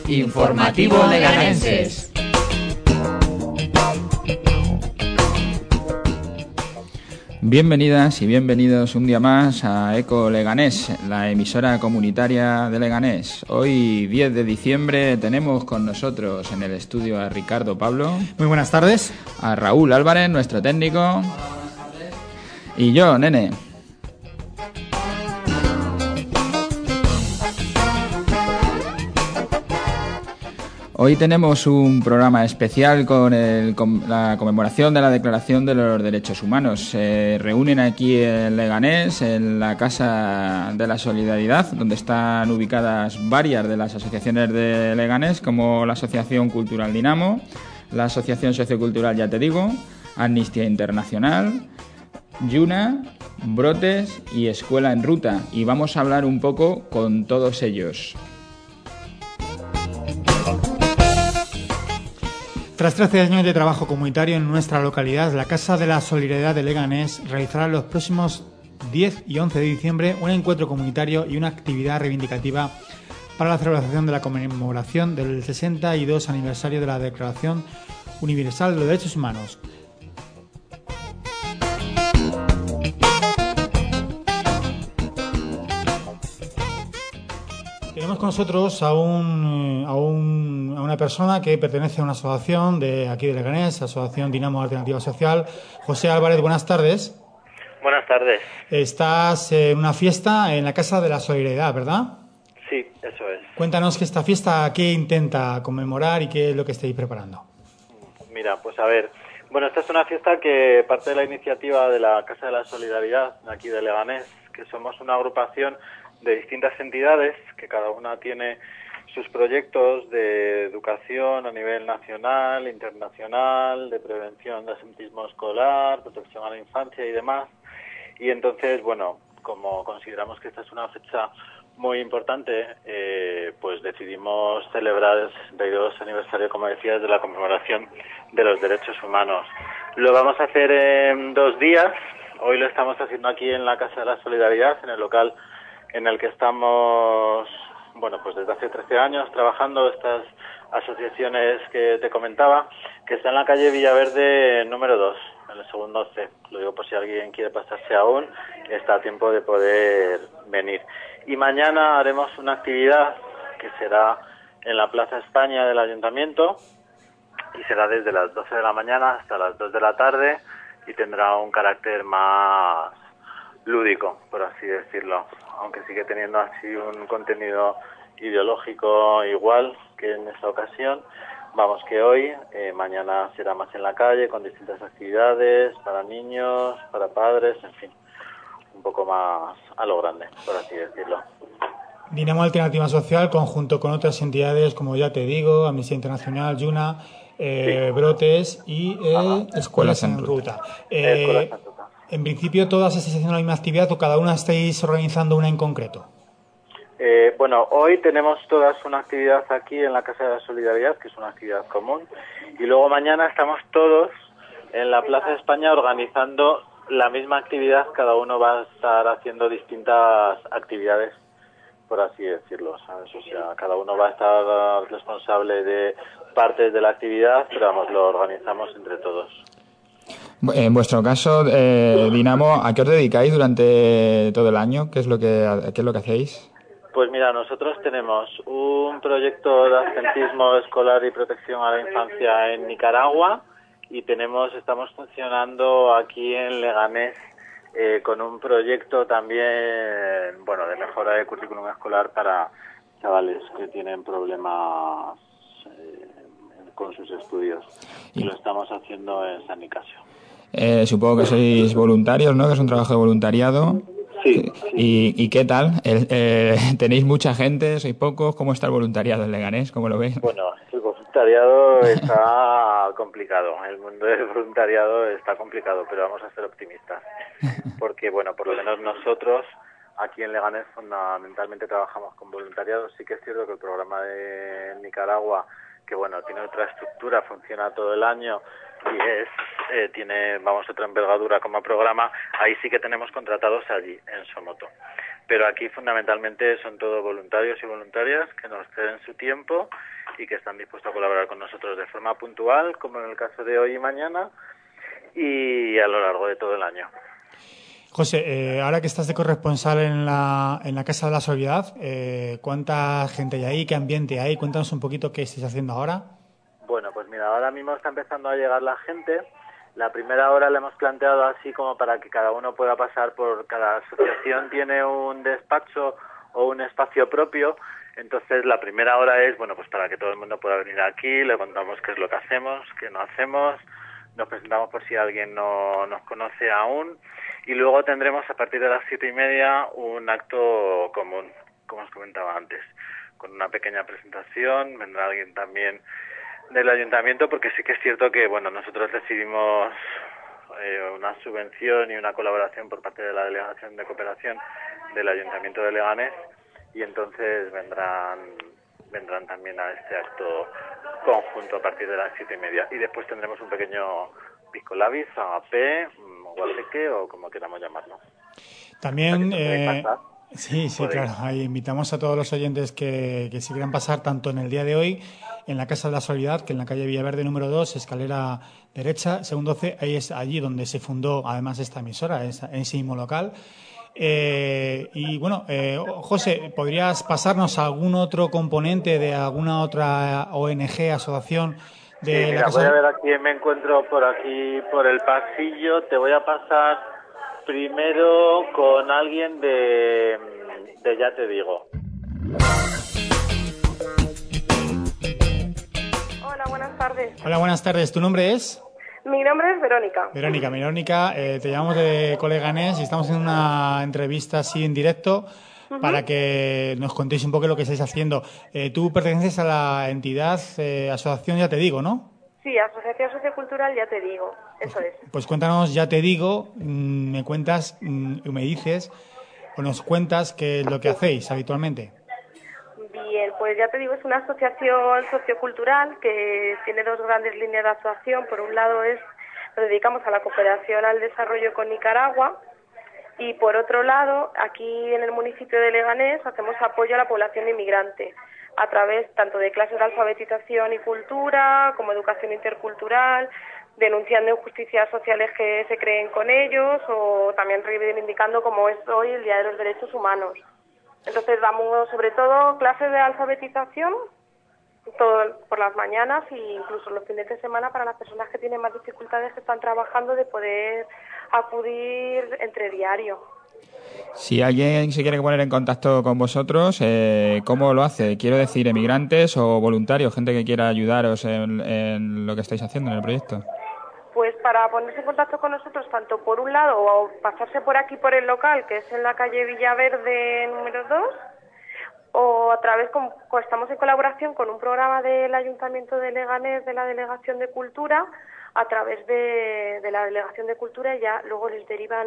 Informativo Leganenses. Bienvenidas y bienvenidos un día más a Eco Leganés, la emisora comunitaria de Leganés. Hoy, 10 de diciembre, tenemos con nosotros en el estudio a Ricardo Pablo. Muy buenas tardes. A Raúl Álvarez, nuestro técnico. Hola, buenas tardes. Y yo, Nene. Hoy tenemos un programa especial con la conmemoración de la Declaración de los Derechos Humanos. Se reúnen aquí en Leganés, en la Casa de la Solidaridad, donde están ubicadas varias de las asociaciones de Leganés, como la Asociación Cultural Dinamo, la Asociación Sociocultural Ya Te Digo, Amnistía Internacional, Yuna, Brotes y Escuela en Ruta. Y vamos a hablar un poco con todos ellos. Tras 13 años de trabajo comunitario en nuestra localidad, la Casa de la Solidaridad de Leganés realizará los próximos 10 y 11 de diciembre un encuentro comunitario y una actividad reivindicativa para la celebración de la conmemoración del 62 aniversario de la Declaración Universal de los Derechos Humanos. Tenemos con nosotros a una persona que pertenece a una asociación de aquí de Leganés, Asociación Dinamo Alternativa Social. José Álvarez, buenas tardes. Buenas tardes. Estás en una fiesta en la Casa de la Solidaridad, ¿verdad? Sí, eso es. Cuéntanos que esta fiesta, ¿qué intenta conmemorar y qué es lo que estáis preparando? Mira, pues a ver, bueno, esta es una fiesta que parte de la iniciativa de la Casa de la Solidaridad, aquí de Leganés, que somos una agrupación de distintas entidades que cada una tiene sus proyectos de educación a nivel nacional, internacional, de prevención de absentismo escolar, protección a la infancia y demás. Y entonces, bueno, como consideramos que esta es una fecha muy importante, pues decidimos celebrar el 62 aniversario, como decías, de la conmemoración de los derechos humanos. Lo vamos a hacer en 2 días. Hoy lo estamos haciendo aquí en la Casa de la Solidaridad, en el local en el que estamos, bueno, pues desde hace 13 años trabajando, estas asociaciones que te comentaba, que está en la calle Villaverde número 2, en el segundo C. Lo digo por si alguien quiere pasarse aún, está a tiempo de poder venir. Y mañana haremos una actividad que será en la Plaza España del Ayuntamiento y será desde las 12 de la mañana hasta las 2 de la tarde y tendrá un carácter más lúdico, por así decirlo, aunque sigue teniendo así un contenido ideológico igual que en esta ocasión. Vamos que hoy, mañana será más en la calle, con distintas actividades para niños, para padres, en fin, un poco más a lo grande, por así decirlo. Dinamo Alternativa Social, conjunto con otras entidades como Ya Te Digo, Amnistía Internacional, Yuna, sí. Brotes y Escuelas en Ruta. Escuelas en Ruta. En principio, ¿todas estáis haciendo la misma actividad o cada una estáis organizando una en concreto? Bueno, hoy tenemos todas una actividad aquí en la Casa de la Solidaridad, que es una actividad común, y luego mañana estamos todos en la Plaza de España organizando la misma actividad. Cada uno va a estar haciendo distintas actividades, por así decirlo, ¿sabes? O sea, cada uno va a estar responsable de partes de la actividad, pero vamos, lo organizamos entre todos. En vuestro caso, Dinamo, ¿a qué os dedicáis durante todo el año? ¿Qué es lo que hacéis? Pues mira, nosotros tenemos un proyecto de absentismo escolar y protección a la infancia en Nicaragua y estamos funcionando aquí en Leganés con un proyecto también, bueno, de mejora de currículum escolar para chavales que tienen problemas con sus estudios. Y lo estamos haciendo en San Nicasio. Supongo que sois voluntarios, ¿no? Que es un trabajo de voluntariado. Sí. ¿Y qué tal? ¿Tenéis mucha gente? ¿Sois pocos? ¿Cómo está el voluntariado en Leganés? ¿Cómo lo veis? Bueno, el voluntariado está complicado. El mundo del voluntariado está complicado, pero vamos a ser optimistas. Porque, bueno, por lo menos nosotros aquí en Leganés fundamentalmente trabajamos con voluntariado. Sí que es cierto que el programa de Nicaragua que bueno, tiene otra estructura, funciona todo el año y tiene, otra envergadura como programa. Ahí sí que tenemos contratados allí, en Somoto. Pero aquí fundamentalmente son todos voluntarios y voluntarias que nos ceden su tiempo y que están dispuestos a colaborar con nosotros de forma puntual, como en el caso de hoy y mañana, y a lo largo de todo el año. José, ahora que estás de corresponsal en la Casa de la Solidaridad, ¿cuánta gente hay ahí? ¿Qué ambiente hay? Cuéntanos un poquito qué estáis haciendo ahora. Bueno, pues mira, ahora mismo está empezando a llegar la gente. La primera hora la hemos planteado así como para que cada uno pueda pasar por... Cada asociación tiene un despacho o un espacio propio. Entonces la primera hora es, bueno, pues para que todo el mundo pueda venir aquí, le contamos qué es lo que hacemos, qué no hacemos, nos presentamos por si alguien no nos conoce aún. Y luego tendremos a partir de las 7:30 un acto común, como os comentaba antes, con una pequeña presentación. Vendrá alguien también del ayuntamiento, porque sí que es cierto que bueno, nosotros recibimos una subvención y una colaboración por parte de la Delegación de Cooperación del Ayuntamiento de Leganés, y entonces vendrán también a este acto conjunto a partir de las 7:30. Y después tendremos un pequeño pisco labis, agape, guateque o como queramos llamarlo. También, sí, claro, ahí invitamos a todos los oyentes que si quieran pasar tanto en el día de hoy en la Casa de la Solidaridad, que en la calle Villaverde número 2, escalera derecha, segundo C, ahí es allí donde se fundó además esta emisora, en ese mismo local. Y bueno, José, ¿podrías pasarnos algún otro componente de alguna otra ONG, asociación de la Casa? Voy a ver a quién me encuentro por aquí, por el pasillo. Te voy a pasar primero con alguien de Ya Te Digo. Hola, buenas tardes. Hola, buenas tardes. ¿Tu nombre es? Mi nombre es Verónica. Verónica, te llamamos de Coleganés y estamos en una entrevista así en directo para que nos contéis un poco lo que estáis haciendo. Tú perteneces a la entidad, asociación Ya Te Digo, ¿no? Sí, Asociación Sociocultural Ya Te Digo, eso es. Pues cuéntanos, Ya Te Digo, me cuentas, me dices o nos cuentas qué es lo que hacéis habitualmente. Bien, pues Ya Te Digo es una asociación sociocultural que tiene dos grandes líneas de actuación. Por un lado nos dedicamos a la cooperación al desarrollo con Nicaragua, y por otro lado, aquí en el municipio de Leganés hacemos apoyo a la población inmigrante a través tanto de clases de alfabetización y cultura como educación intercultural, denunciando injusticias sociales que se creen con ellos, o también reivindicando, como es hoy, el Día de los Derechos Humanos. Entonces damos sobre todo clases de alfabetización todo por las mañanas e incluso los fines de semana para las personas que tienen más dificultades, que están trabajando, de poder acudir entre diario. Si alguien se quiere poner en contacto con vosotros, ¿cómo lo hace? Quiero decir, emigrantes o voluntarios, gente que quiera ayudaros en lo que estáis haciendo en el proyecto. Pues para ponerse en contacto con nosotros, tanto por un lado o pasarse por aquí por el local, que es en la calle Villaverde número 2, o a través, estamos en colaboración con un programa del Ayuntamiento de Leganés, de la Delegación de Cultura, a través de la Delegación de Cultura, y ya luego les derivan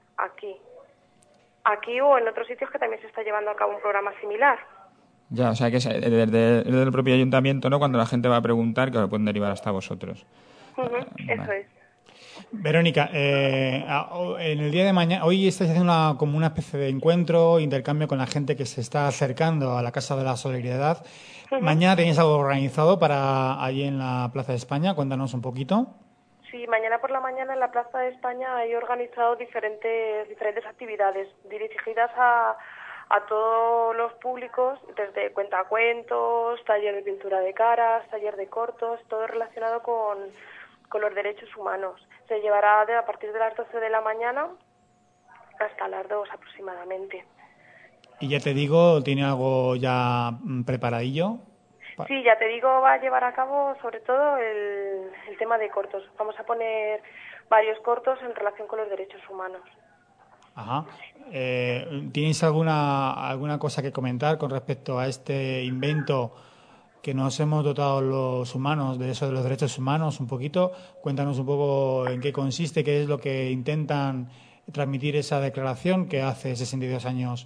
aquí o en otros sitios que también se está llevando a cabo un programa similar. Ya, o sea que es desde el propio ayuntamiento, ¿no? Cuando la gente va a preguntar, que lo pueden derivar hasta vosotros. Eso es. Verónica, en el día de mañana, hoy estáis haciendo como una especie de encuentro, intercambio con la gente que se está acercando a la Casa de la Solidaridad. Mañana tenéis algo organizado para allí en la Plaza de España. Cuéntanos un poquito. Sí, mañana por la mañana en la Plaza de España hay organizado diferentes actividades dirigidas a todos los públicos, desde cuentacuentos, taller de pintura de caras, taller de cortos, todo relacionado con los derechos humanos. Se llevará a partir de las 12 de la mañana hasta las 2 aproximadamente. Y Ya Te Digo, ¿tiene algo ya preparadillo? Sí, Ya Te Digo, va a llevar a cabo sobre todo el tema de cortos. Vamos a poner varios cortos en relación con los derechos humanos. Ajá. ¿Tienes alguna cosa que comentar con respecto a este invento que nos hemos dotado los humanos, de eso de los derechos humanos, un poquito? Cuéntanos un poco en qué consiste, qué es lo que intentan transmitir esa declaración que hace 62 años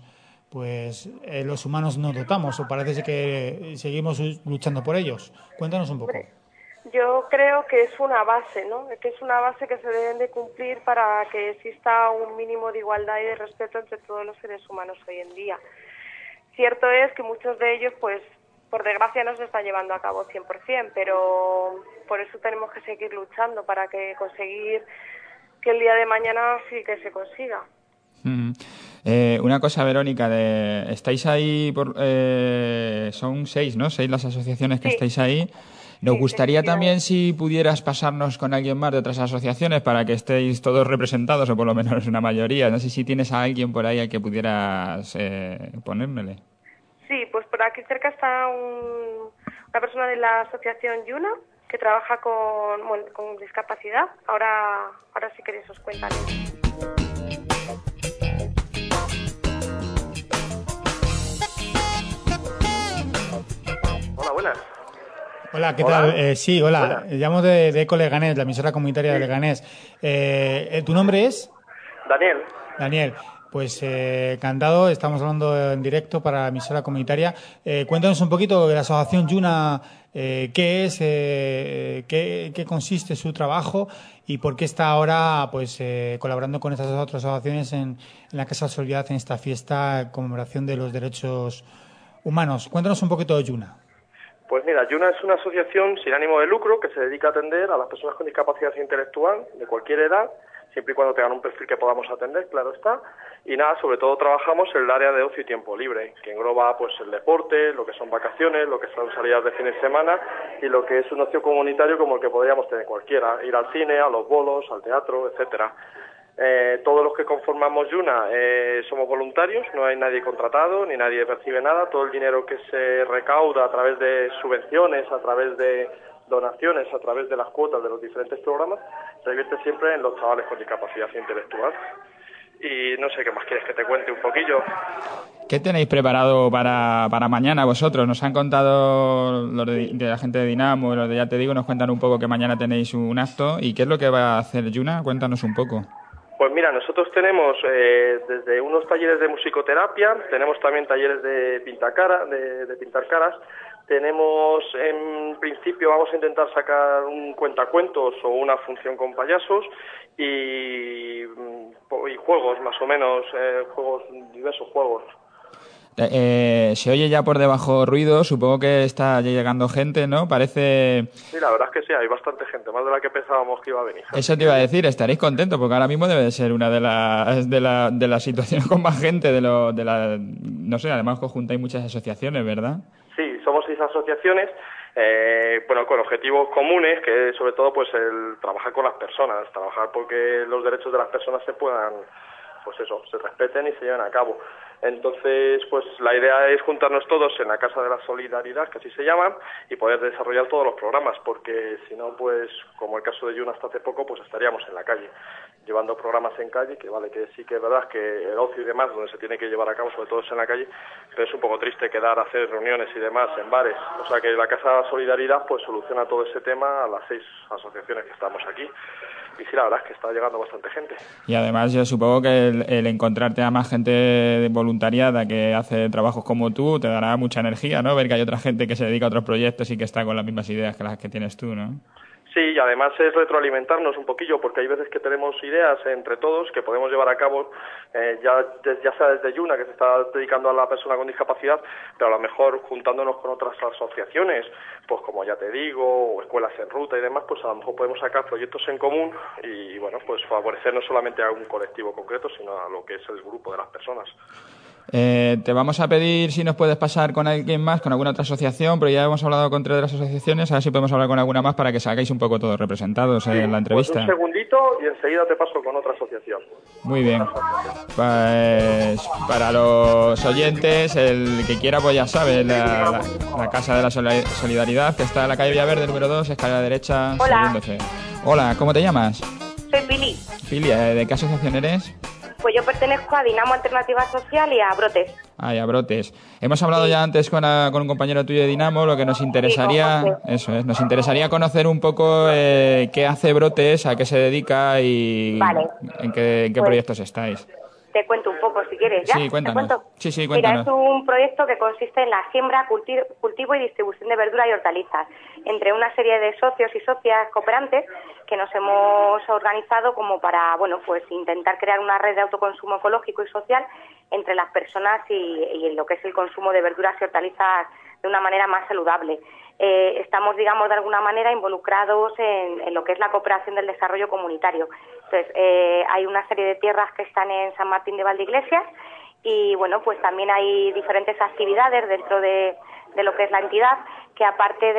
pues los humanos nos dotamos, o parece que seguimos luchando por ellos. Cuéntanos un poco. Yo creo que es una base, ¿no? Que es una base que se deben de cumplir para que exista un mínimo de igualdad y de respeto entre todos los seres humanos hoy en día. Cierto es que muchos de ellos, pues, por desgracia no se están llevando a cabo 100%, pero por eso tenemos que seguir luchando para que conseguir que el día de mañana sí que se consiga. Una cosa, Verónica, estáis ahí, son 6, ¿no? 6 las asociaciones que estáis ahí. Nos gustaría también si pudieras pasarnos con alguien más de otras asociaciones para que estéis todos representados, o por lo menos una mayoría. No sé si tienes a alguien por ahí al que pudieras ponérmele. Sí, pues por aquí cerca está una persona de la asociación Yuna que trabaja con discapacidad. Ahora si queréis os cuentan. Hola, buenas. Hola, ¿qué tal? Sí, hola. Llamo de Eco Leganés, la emisora comunitaria de Leganés. ¿Tu nombre es? Daniel. Daniel. Pues encantado, estamos hablando en directo para la emisora comunitaria. Cuéntanos un poquito de la asociación Yuna, qué es, qué consiste su trabajo y por qué está ahora pues colaborando con estas otras asociaciones en la Casa de Solidaridad en esta fiesta en conmemoración de los derechos humanos. Cuéntanos un poquito de Yuna. Pues mira, Yuna es una asociación sin ánimo de lucro que se dedica a atender a las personas con discapacidad intelectual de cualquier edad, siempre y cuando tengan un perfil que podamos atender, claro está. Y nada, sobre todo trabajamos en el área de ocio y tiempo libre, que engloba pues el deporte, lo que son vacaciones, lo que son salidas de fin de semana y lo que es un ocio comunitario como el que podríamos tener cualquiera, ir al cine, a los bolos, al teatro, etcétera. Todos los que conformamos Yuna somos voluntarios, no hay nadie contratado ni nadie percibe nada. Todo el dinero que se recauda a través de subvenciones, a través de donaciones, a través de las cuotas de los diferentes programas, se revierte siempre en los chavales con discapacidad intelectual. Y no sé qué más quieres que te cuente un poquillo. ¿Qué tenéis preparado para mañana vosotros? Nos han contado los de la gente de Dinamo, los de Ya Te Digo, nos cuentan un poco que mañana tenéis un acto. ¿Y qué es lo que va a hacer Yuna? Cuéntanos un poco. Pues mira, nosotros tenemos desde unos talleres de musicoterapia, tenemos también talleres de pintar caras, tenemos en principio vamos a intentar sacar un cuentacuentos o una función con payasos y juegos más o menos, diversos juegos. Se oye ya por debajo ruido, supongo que está llegando gente, ¿no? Parece... Sí, la verdad es que sí, hay bastante gente, más de la que pensábamos que iba a venir. Eso te iba a decir, estaréis contentos, porque ahora mismo debe de ser una de las situaciones con más gente, no sé, además que os juntáis muchas asociaciones, ¿verdad? Sí, somos 6 asociaciones, con objetivos comunes, que sobre todo pues el trabajar con las personas, trabajar porque los derechos de las personas se puedan, pues eso, se respeten y se lleven a cabo. Entonces, pues la idea es juntarnos todos en la Casa de la Solidaridad, que así se llama, y poder desarrollar todos los programas, porque si no, pues como el caso de Yuna hasta hace poco, pues estaríamos en la calle, llevando programas en calle, que vale, que sí que es verdad que el ocio y demás, donde se tiene que llevar a cabo, sobre todo es en la calle, pero es un poco triste quedar a hacer reuniones y demás en bares. O sea que la Casa de la Solidaridad pues soluciona todo ese tema a las 6 asociaciones que estamos aquí. Y sí, la verdad es que está llegando bastante gente. Y además yo supongo que el encontrarte a más gente voluntariada que hace trabajos como tú te dará mucha energía, ¿no? Ver que hay otra gente que se dedica a otros proyectos y que está con las mismas ideas que las que tienes tú, ¿no? Sí, y además es retroalimentarnos un poquillo, porque hay veces que tenemos ideas entre todos que podemos llevar a cabo, ya sea desde Yuna, que se está dedicando a la persona con discapacidad, pero a lo mejor juntándonos con otras asociaciones, pues como Ya Te Digo, o Escuelas en Ruta y demás, pues a lo mejor podemos sacar proyectos en común y, bueno, pues favorecer no solamente a un colectivo concreto, sino a lo que es el grupo de las personas. Te vamos a pedir si nos puedes pasar con alguien más, con alguna otra asociación, pero ya hemos hablado con 3 de las asociaciones, a ver si podemos hablar con alguna más para que salgáis un poco todos representados en la entrevista. Pues un segundito y enseguida te paso con otra asociación. Muy bien. Pues para los oyentes, el que quiera pues ya sabe, la Casa de la Solidaridad, que está en la calle Villaverde, número 2, escalera derecha, segundo C. Hola, ¿cómo te llamas? Soy Pili. Pili, ¿de qué asociación eres? Pues yo pertenezco a Dinamo Alternativa Social y a Brotes. Ah, y a Brotes. Hemos hablado ya antes con un compañero tuyo de Dinamo, lo que nos interesaría, nos interesaría conocer un poco qué hace Brotes, a qué se dedica y en qué proyectos estáis. Te cuento un poco. pues si quieres, ¿ya? Sí, cuéntanos. ¿Te cuento? Sí, cuéntanos. Mira, es un proyecto que consiste en la siembra, cultivo y distribución de verdura y hortalizas entre una serie de socios y socias cooperantes que nos hemos organizado como para, bueno, pues intentar crear una red de autoconsumo ecológico y social entre las personas y lo que es el consumo de verduras y hortalizas de una manera más saludable. Estamos, digamos, de alguna manera involucrados en lo que es la cooperación del desarrollo comunitario. Entonces, hay una serie de tierras que están en San Martín de Valdeiglesias y, bueno, pues también hay diferentes actividades dentro de lo que es la entidad, que aparte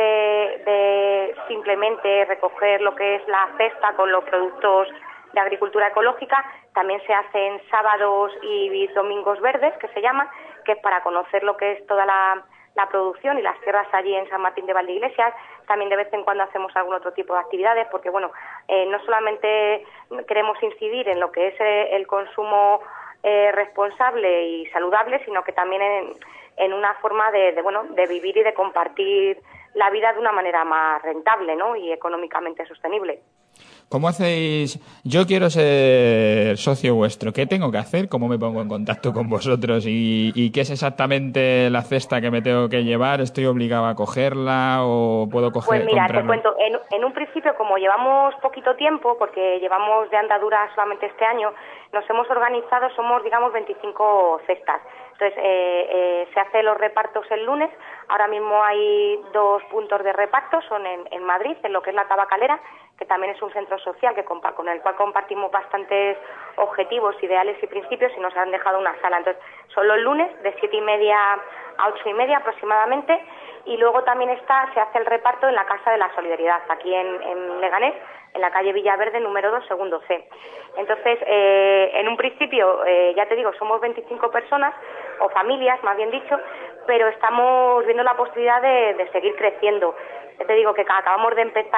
de simplemente recoger lo que es la cesta con los productos de agricultura ecológica, también se hacen sábados y domingos verdes, que se llama, que es para conocer lo que es toda la producción y las tierras allí en San Martín de Valdeiglesias. También de vez en cuando hacemos algún otro tipo de actividades, porque bueno, no solamente queremos incidir en lo que es el consumo responsable y saludable, sino que también en una forma de vivir y de compartir la vida de una manera más rentable, ¿no? Y económicamente sostenible. ¿Cómo hacéis? Yo quiero ser socio vuestro. ¿Qué tengo que hacer? ¿Cómo me pongo en contacto con vosotros? ¿Y qué es exactamente la cesta que me tengo que llevar? ¿Estoy obligado a cogerla o puedo coger? Pues mira, comprarla? te cuento. En un principio, como llevamos poquito tiempo, porque llevamos de andadura solamente este año, nos hemos organizado, somos, digamos, 25 cestas. Entonces, se hacen los repartos el lunes. Ahora mismo hay 2 puntos de reparto, son en Madrid, en lo que es la Tabacalera, que también es un centro social con el cual compartimos bastantes objetivos, ideales y principios, y nos han dejado una sala. Entonces, son los lunes de 7:30 a 8:30 aproximadamente, y luego también se hace el reparto en la Casa de la Solidaridad, aquí en Leganés, en la calle Villaverde, número 2, segundo C. Entonces, en un principio, ya te digo, somos 25 personas, o familias, más bien dicho, pero estamos viendo la posibilidad de seguir creciendo. Ya te digo que acabamos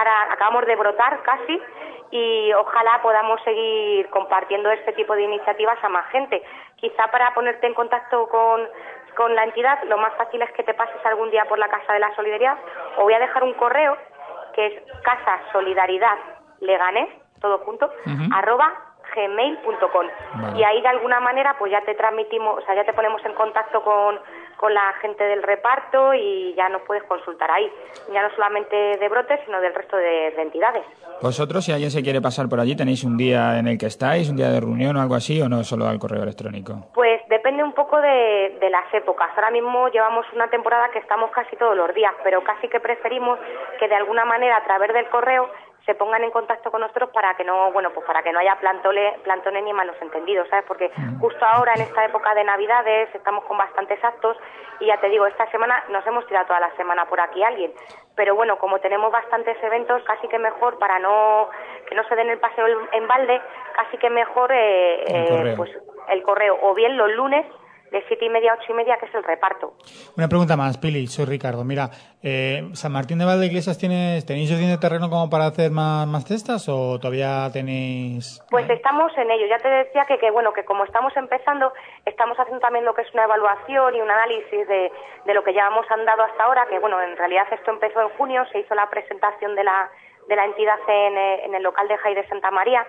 de brotar casi, y ojalá podamos seguir compartiendo este tipo de iniciativas a más gente. Quizá para ponerte en contacto con la entidad, lo más fácil es que te pases algún día por la Casa de la Solidaridad, o voy a dejar un correo que es casasolidaridadleganés, todo junto, @gmail.com. Vale. Y ahí de alguna manera pues ya te transmitimos, o sea, ya te ponemos en contacto con la gente del reparto y ya nos puedes consultar ahí, ya no solamente de brotes, sino del resto de entidades. ¿Vosotros, si alguien se quiere pasar por allí, tenéis un día en el que estáis, un día de reunión o algo así, o no solo al correo electrónico? Pues depende un poco de las épocas. Ahora mismo llevamos una temporada que estamos casi todos los días, pero casi que preferimos que de alguna manera a través del correo se pongan en contacto con nosotros para que no, bueno, pues para que no haya plantones ni malos entendidos, ¿sabes? Porque justo ahora en esta época de Navidades estamos con bastantes actos y ya te digo, esta semana nos hemos tirado toda la semana por aquí alguien, pero bueno, como tenemos bastantes eventos, casi que mejor para que no se den el paseo en balde, casi que mejor pues el correo, o bien los lunes de 7:30 a 8:30, que es el reparto. Una pregunta más, Pili, soy Ricardo. Mira, San Martín de Valdeiglesias, ¿tenéis suficiente terreno como para hacer más cestas o todavía tenéis...? Pues estamos en ello. Ya te decía que bueno, que como estamos empezando, estamos haciendo también lo que es una evaluación y un análisis de lo que llevamos andado hasta ahora, que bueno, en realidad esto empezó en junio, se hizo la presentación de la entidad en el local de Jai de Santa María.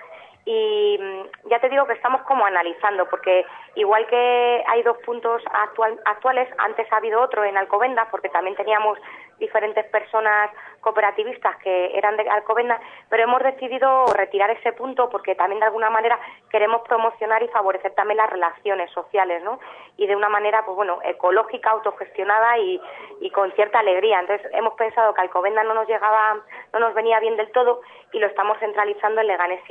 Y ya te digo que estamos como analizando, porque igual que hay 2 puntos actuales, antes ha habido otro en Alcobendas, porque también teníamos diferentes personas cooperativistas que eran de Alcobendas, pero hemos decidido retirar ese punto porque también de alguna manera queremos promocionar y favorecer también las relaciones sociales, ¿no? Y de una manera, pues bueno, ecológica, autogestionada y con cierta alegría. Entonces hemos pensado que Alcobendas no nos venía bien del todo, y lo estamos centralizando en Leganés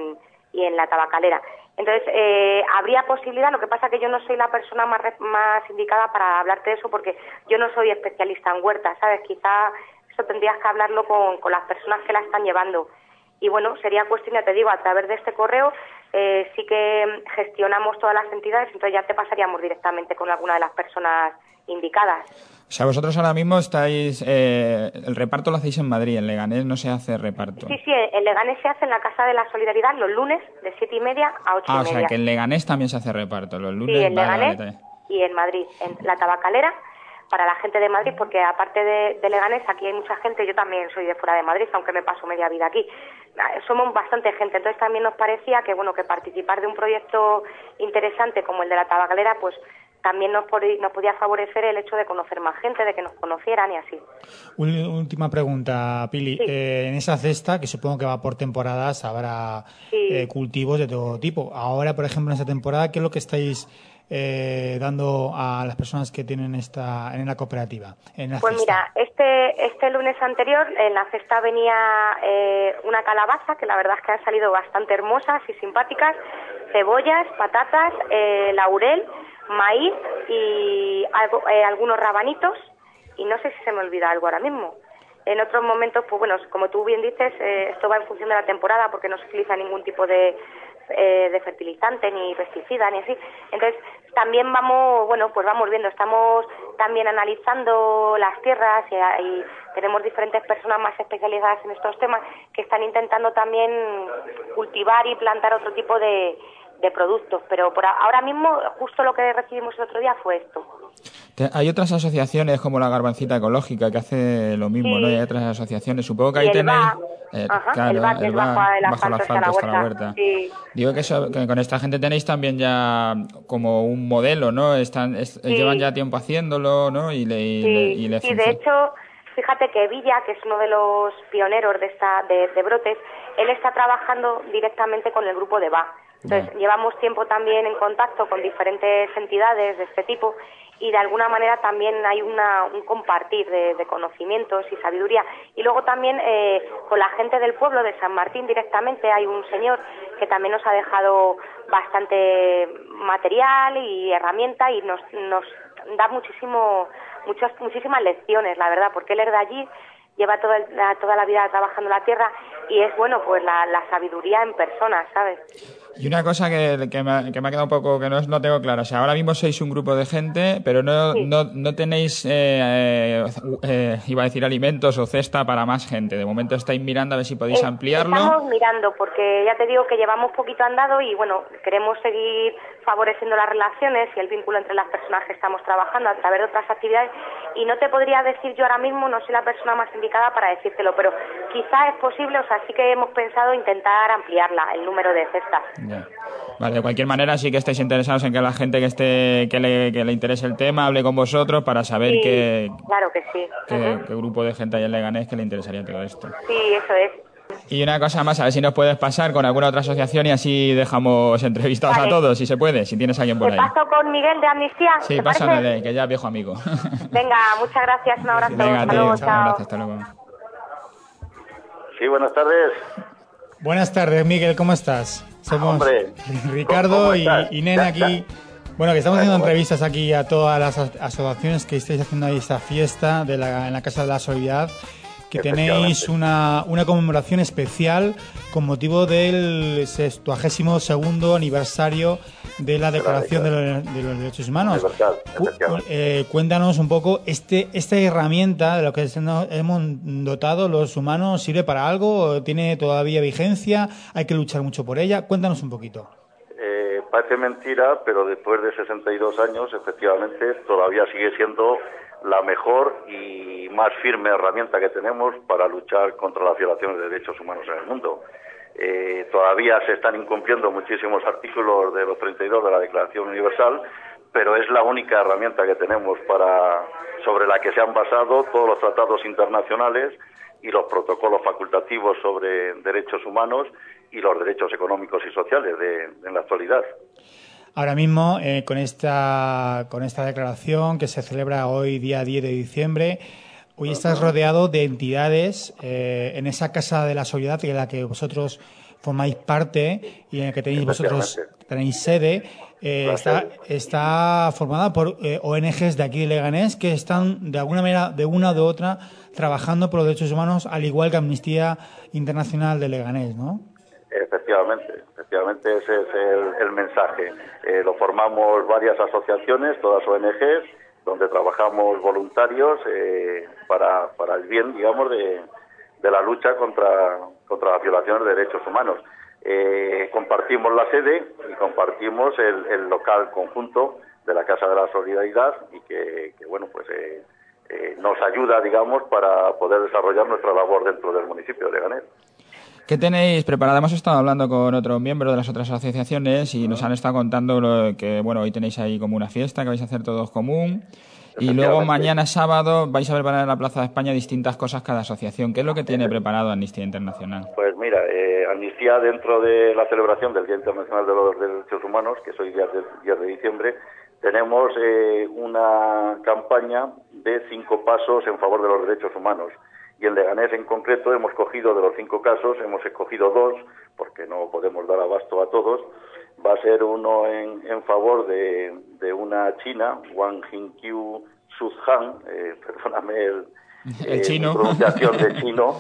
y en la Tabacalera. Entonces, habría posibilidad, lo que pasa que yo no soy la persona más indicada para hablarte de eso, porque yo no soy especialista en huertas, ¿sabes? Quizá eso tendrías que hablarlo con las personas que la están llevando. Y bueno, sería cuestión, ya te digo, a través de este correo sí que gestionamos todas las entidades, entonces ya te pasaríamos directamente con alguna de las personas indicadas. O sea, vosotros ahora mismo estáis... el reparto lo hacéis en Madrid, en Leganés no se hace reparto. Sí, en Leganés se hace en la Casa de la Solidaridad los lunes de 7:30 a 8:30. O sea, que en Leganés también se hace reparto los lunes. Sí, en Leganés y en Madrid, en la Tabacalera, para la gente de Madrid, porque aparte de Leganés, aquí hay mucha gente, yo también soy de fuera de Madrid, aunque me paso media vida aquí. Somos bastante gente, entonces también nos parecía que que participar de un proyecto interesante como el de la tabacalera, pues también nos podía favorecer el hecho de conocer más gente, de que nos conocieran y así. Última pregunta, Pili. Sí. En esa cesta, que supongo que va por temporadas, habrá cultivos de todo tipo. Ahora, por ejemplo, en esta temporada, ¿qué es lo que estáis dando a las personas que tienen en la cooperativa? Pues mira, este lunes anterior en la cesta venía una calabaza, que la verdad es que han salido bastante hermosas y simpáticas, cebollas, patatas, laurel, maíz y algunos rabanitos, y no sé si se me olvida algo ahora mismo. En otros momentos, pues bueno, como tú bien dices, esto va en función de la temporada porque no se utiliza ningún tipo de fertilizante ni pesticida ni así. Entonces también vamos viendo, estamos también analizando las tierras y tenemos diferentes personas más especializadas en estos temas que están intentando también cultivar y plantar otro tipo de productos, pero por ahora mismo justo lo que recibimos el otro día fue esto. Hay otras asociaciones como la Garbancita Ecológica que hace lo mismo, ¿no? Y hay otras asociaciones. Supongo que ahí tenéis... el BAC, que es bajo el asfalto hasta la huerta. Sí. Digo que con esta gente tenéis también ya como un modelo, ¿no? Llevan ya tiempo haciéndolo, ¿no? Y le sí, de hecho, fíjate que Villa, que es uno de los pioneros de brotes, él está trabajando directamente con el grupo de BAC. Entonces, llevamos tiempo también en contacto con diferentes entidades de este tipo y de alguna manera también hay un compartir de conocimientos y sabiduría. Y luego también con la gente del pueblo de San Martín directamente hay un señor que también nos ha dejado bastante material y herramienta y nos da muchísimas lecciones, la verdad, porque él es de allí, lleva toda la vida trabajando la tierra y es, pues la sabiduría en persona, ¿sabes? Y una cosa que me ha quedado un poco que no tengo clara, o sea, ahora mismo sois un grupo de gente, pero no tenéis, iba a decir alimentos o cesta para más gente. De momento estáis mirando a ver si podéis ampliarlo. Estamos mirando, porque ya te digo que llevamos poquito andado y, queremos seguir favoreciendo las relaciones y el vínculo entre las personas que estamos trabajando a través de otras actividades y no te podría decir yo ahora mismo, no soy la persona más indicada para decírtelo, pero quizá es posible, sí que hemos pensado intentar ampliarla, el número de cestas. Ya. Vale, de cualquier manera sí que estáis interesados en que la gente que le interese el tema hable con vosotros para saber claro que sí. qué grupo de gente hay en Leganés que le interesaría todo esto. Sí, eso es. Y una cosa más, a ver si nos puedes pasar con alguna otra asociación y así dejamos entrevistados a todos, si se puede, si tienes a alguien por ahí. ¿Te paso con Miguel de Amnistía? Sí, pásamele, que ya es viejo amigo. Venga, muchas gracias, un abrazo. Venga, hasta luego, chao. Hasta luego. Sí, buenas tardes. Buenas tardes, Miguel, ¿cómo estás? Somos Ricardo y Nena aquí. Bueno, que estamos haciendo entrevistas aquí a todas las asociaciones que estáis haciendo ahí esta fiesta en la Casa de la Solidaridad, que tenéis una conmemoración especial con motivo del 62º aniversario de la Declaración de los Derechos Humanos. Cuéntanos un poco, esta herramienta de lo que hemos dotado los humanos, ¿sirve para algo? ¿Tiene todavía vigencia? ¿Hay que luchar mucho por ella? Cuéntanos un poquito. Parece mentira, pero después de 62 años, efectivamente, todavía sigue siendo la mejor y más firme herramienta que tenemos para luchar contra las violaciones de derechos humanos en el mundo. Todavía se están incumpliendo muchísimos artículos de los 32 de la Declaración Universal, pero es la única herramienta que tenemos sobre la que se han basado todos los tratados internacionales y los protocolos facultativos sobre derechos humanos y los derechos económicos y sociales en la actualidad. Ahora mismo, con esta declaración que se celebra hoy, día 10 de diciembre, hoy estás rodeado de entidades en esa Casa de la Solidaridad en la que vosotros formáis parte y en la que tenéis sede. Está formada por ONGs de aquí de Leganés que están de alguna manera, de una u otra, trabajando por los derechos humanos, al igual que Amnistía Internacional de Leganés, ¿no? Efectivamente ese es el mensaje. Lo formamos varias asociaciones, todas ONGs, donde trabajamos voluntarios para el bien, digamos, de la lucha contra las violaciones de derechos humanos. Compartimos la sede y compartimos el local conjunto la Casa de la Solidaridad y que bueno, pues nos ayuda, digamos, para poder desarrollar nuestra labor dentro del municipio de Leganés. ¿Qué tenéis preparado? Hemos estado hablando con otros miembros de las otras asociaciones y nos han estado contando que, bueno, hoy tenéis ahí como una fiesta que vais a hacer todos común y luego mañana sábado vais a preparar en la Plaza de España distintas cosas cada asociación. ¿Qué es lo que tiene preparado Amnistía Internacional? Pues mira, Amnistía, dentro de la celebración del Día Internacional de los Derechos Humanos, que es hoy 10 de diciembre, tenemos una campaña de 5 pasos en favor de los derechos humanos. Y en Leganés en concreto hemos cogido de los 5 casos, hemos escogido 2, porque no podemos dar abasto a todos. Va a ser uno en favor de una china, Wang Jingqiu Suzhan, perdóname el chino. mi pronunciación de chino,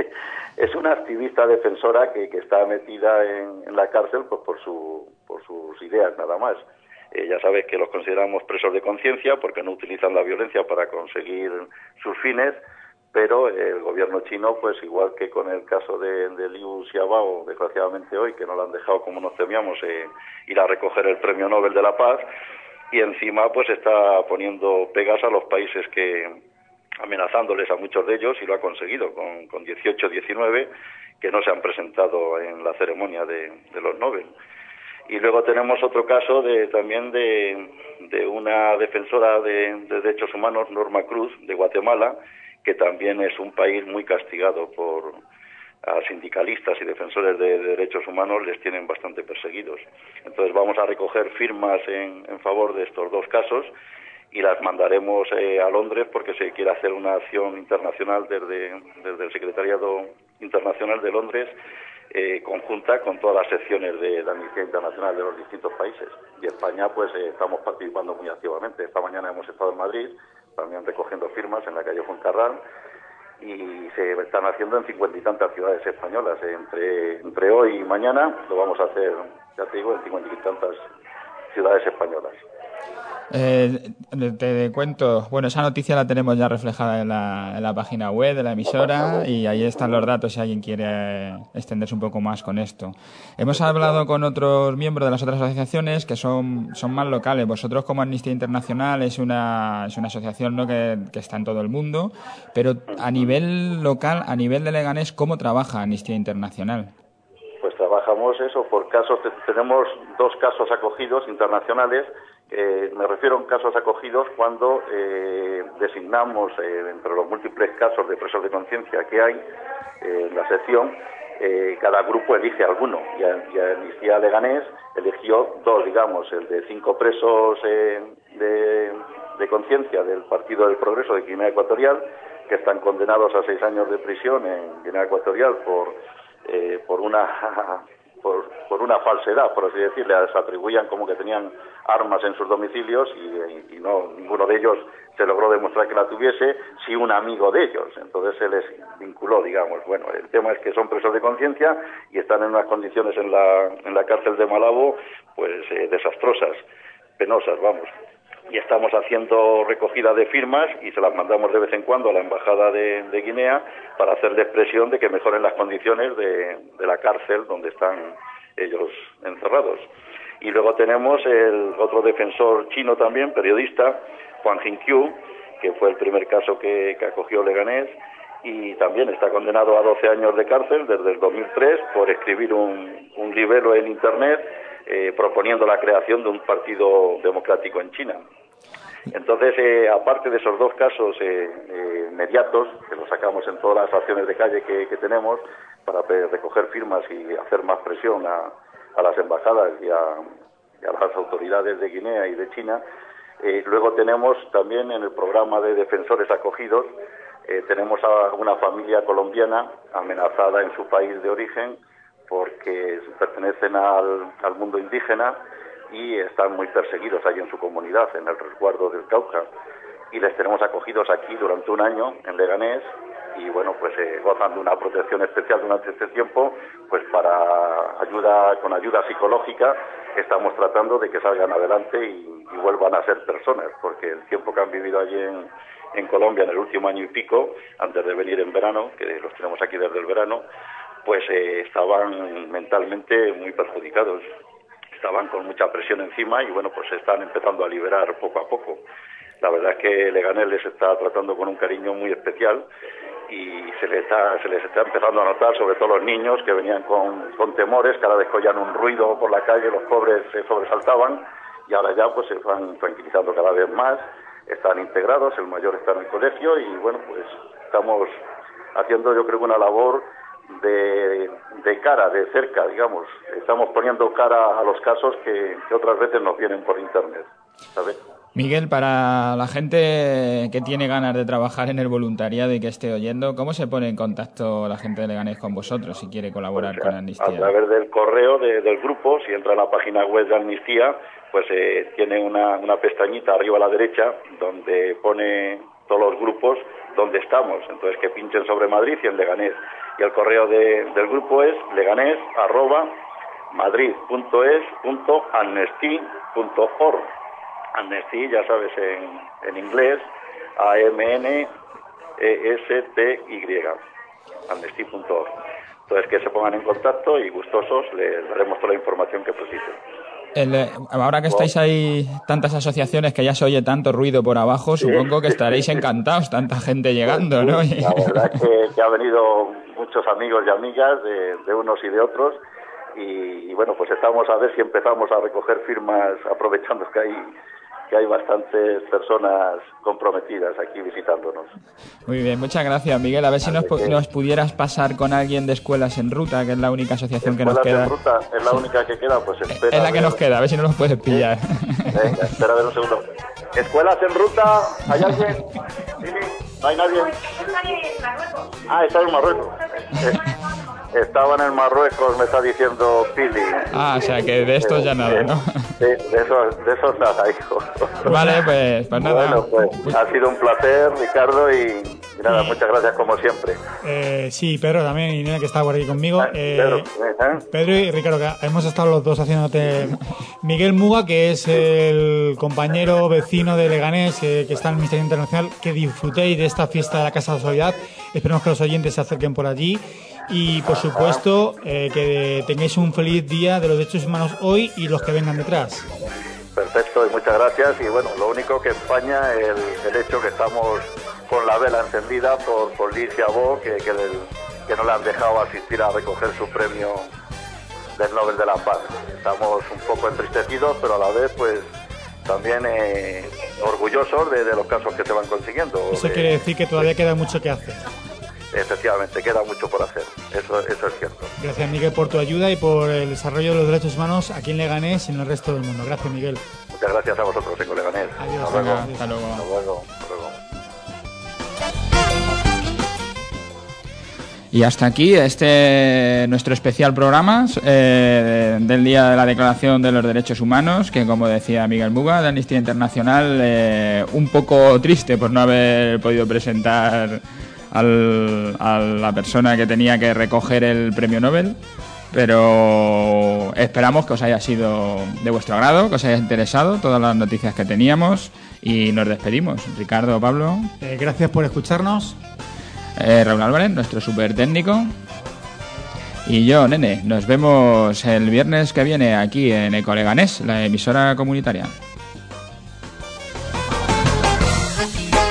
es una activista defensora que está metida en la cárcel pues por sus ideas nada más. Ya sabes que los consideramos presos de conciencia porque no utilizan la violencia para conseguir sus fines, pero el gobierno chino, pues igual que con el caso de Liu Xiaobo, desgraciadamente hoy, que no lo han dejado como nos temíamos ir a recoger el Premio Nobel de la Paz, y encima pues está poniendo pegas a los países amenazándoles a muchos de ellos, y lo ha conseguido con 18, 19, que no se han presentado en la ceremonia de los Nobel. Y luego tenemos otro caso también de una defensora de derechos humanos, Norma Cruz, de Guatemala, que también es un país muy castigado por a sindicalistas y defensores de derechos humanos, les tienen bastante perseguidos. Entonces vamos a recoger firmas en favor de estos 2 casos y las mandaremos a Londres porque se quiere hacer una acción internacional desde el Secretariado Internacional de Londres, conjunta con todas las secciones de la Amnistía Internacional de los distintos países. Y España, pues estamos participando muy activamente. Esta mañana hemos estado en Madrid, también recogiendo firmas en la calle Fuencarral, y se están haciendo en 50 y tantas ciudades españolas. Entre hoy y mañana lo vamos a hacer, ya te digo, en 50 y tantas ciudades españolas. Te cuento, bueno, esa noticia la tenemos ya reflejada en la página web de la emisora y ahí están los datos si alguien quiere extenderse un poco más con esto. Hemos hablado con otros miembros de las otras asociaciones que son más locales. Vosotros, como Amnistía Internacional, es una asociación, ¿no?, que está en todo el mundo, pero a nivel local, a nivel de Leganés, ¿cómo trabaja Amnistía Internacional? Pues trabajamos eso por casos. Tenemos 2 casos acogidos internacionales. Me refiero a casos acogidos cuando designamos entre los múltiples casos de presos de conciencia que hay en la sección, cada grupo elige alguno, y Amnistía Leganés eligió 2, digamos, el de 5 presos de conciencia del Partido del Progreso de Guinea Ecuatorial, que están condenados a 6 años de prisión en Guinea Ecuatorial por una falsedad, por así decirlo. Les atribuían como que tenían armas en sus domicilios y no, ninguno de ellos se logró demostrar que la tuviese, sí un amigo de ellos. Entonces se les vinculó, digamos. Bueno, el tema es que son presos de conciencia y están en unas condiciones en la cárcel de Malabo, pues desastrosas, penosas, vamos. Y estamos haciendo recogida de firmas y se las mandamos de vez en cuando a la Embajada de Guinea para hacerle presión de que mejoren las condiciones de la cárcel donde están ellos encerrados. Y luego tenemos el otro defensor chino también, periodista, Wang Jingqiu, que fue el primer caso que acogió Leganés, y también está condenado a 12 años de cárcel desde el 2003 por escribir un libelo en Internet proponiendo la creación de un partido democrático en China. Entonces, aparte de esos 2 casos inmediatos, que los sacamos en todas las acciones de calle que tenemos para recoger firmas y hacer más presión a las embajadas y a las autoridades de Guinea y de China, luego tenemos también en el programa de defensores acogidos, tenemos a una familia colombiana amenazada en su país de origen porque pertenecen al mundo indígena y están muy perseguidos ahí en su comunidad, en el resguardo del Cauca, y les tenemos acogidos aquí durante 1 año en Leganés y bueno, pues gozan de una protección especial durante este tiempo, pues con ayuda psicológica estamos tratando de que salgan adelante y vuelvan a ser personas, porque el tiempo que han vivido allí en Colombia en el último año y pico, antes de venir en verano, que los tenemos aquí desde el verano, pues estaban mentalmente muy perjudicados. estaban con mucha presión encima y bueno, pues se están empezando a liberar poco a poco. La verdad es que Leganés les está tratando con un cariño muy especial y se les está empezando a notar, sobre todo los niños que venían con temores, cada vez que oían un ruido por la calle los pobres se sobresaltaban y ahora ya pues se van tranquilizando cada vez más, están integrados, el mayor está en el colegio y bueno, pues estamos haciendo yo creo una labor de cara, de cerca, digamos, estamos poniendo cara a los casos que otras veces nos vienen por internet, ¿sabes? Miguel, para la gente que tiene ganas de trabajar en el voluntariado y que esté oyendo, ¿cómo se pone en contacto la gente de Leganés con vosotros si quiere colaborar pues, con Amnistía? A través del correo del grupo, si entra en la página web de Amnistía, pues tiene una pestañita arriba a la derecha donde pone todos los grupos donde estamos. Entonces que pinchen sobre Madrid y en Leganés. Y el correo del grupo es leganés@madrid.es.amnesty.org. Amnesty, ya sabes, en inglés, AMNESTY, amnesty.org. Entonces que se pongan en contacto y gustosos les daremos toda la información que precisen. Ahora que estáis ahí, tantas asociaciones, que ya se oye tanto ruido por abajo, supongo que estaréis encantados, tanta gente llegando, ¿no? La verdad es que ha venido muchos amigos y amigas de unos y de otros y bueno, pues estamos a ver si empezamos a recoger firmas, aprovechando que hay bastantes personas comprometidas aquí visitándonos. Muy bien, muchas gracias, Miguel. A ver si nos pudieras pasar con alguien de Escuelas en Ruta, que es la única asociación que nos queda. Escuelas en Ruta es la única que queda, pues espera. Es la que nos queda, a ver si no nos puedes pillar. Venga, espera a ver un segundo. Escuelas en Ruta, ¿hay alguien? ¿Sí? ¿No hay nadie? Ah, está en Marruecos. Estaban en Marruecos, me está diciendo Pili. Ah, o sea que de estos ya nada, ¿no? De esos nada, hijo. Vale, pues nada. Bueno, pues ha sido un placer, Ricardo, y nada, muchas gracias como siempre. Sí, Pedro también, y Nena, que está por aquí conmigo. Pedro y Ricardo, que hemos estado los dos haciéndote. Miguel Muga, que es el compañero vecino de Leganés, que está en el Ministerio Internacional, que disfrutéis de esta fiesta de la Casa de la Solidaridad. Esperemos que los oyentes se acerquen por allí. Y, por supuesto, que tengáis un feliz día de los derechos humanos hoy y los que vengan detrás. Perfecto, y muchas gracias. Y bueno, lo único que España, el hecho que estamos con la vela encendida por Liz Xiaobo, que no le han dejado asistir a recoger su premio del Nobel de la Paz. Estamos un poco entristecidos, pero a la vez, pues, también orgullosos de los casos que se van consiguiendo. Eso quiere decir que todavía queda mucho que hacer. Efectivamente, queda mucho por hacer, eso es cierto. Gracias, Miguel, por tu ayuda y por el desarrollo de los derechos humanos aquí en Leganés y en el resto del mundo. Gracias, Miguel. Muchas gracias a vosotros, en Leganés. Adiós. Hasta luego. Hasta luego. Hasta luego. Y hasta aquí nuestro especial programa del Día de la Declaración de los Derechos Humanos, que, como decía Miguel Muga, de Amnistía Internacional, un poco triste por no haber podido presentar a la persona que tenía que recoger el premio Nobel, pero esperamos que os haya sido de vuestro agrado, que os haya interesado todas las noticias que teníamos y nos despedimos. Ricardo, Pablo. Gracias por escucharnos. Raúl Álvarez, nuestro súper técnico. Y yo, Nene. Nos vemos el viernes que viene aquí en Eco Leganés, la emisora comunitaria.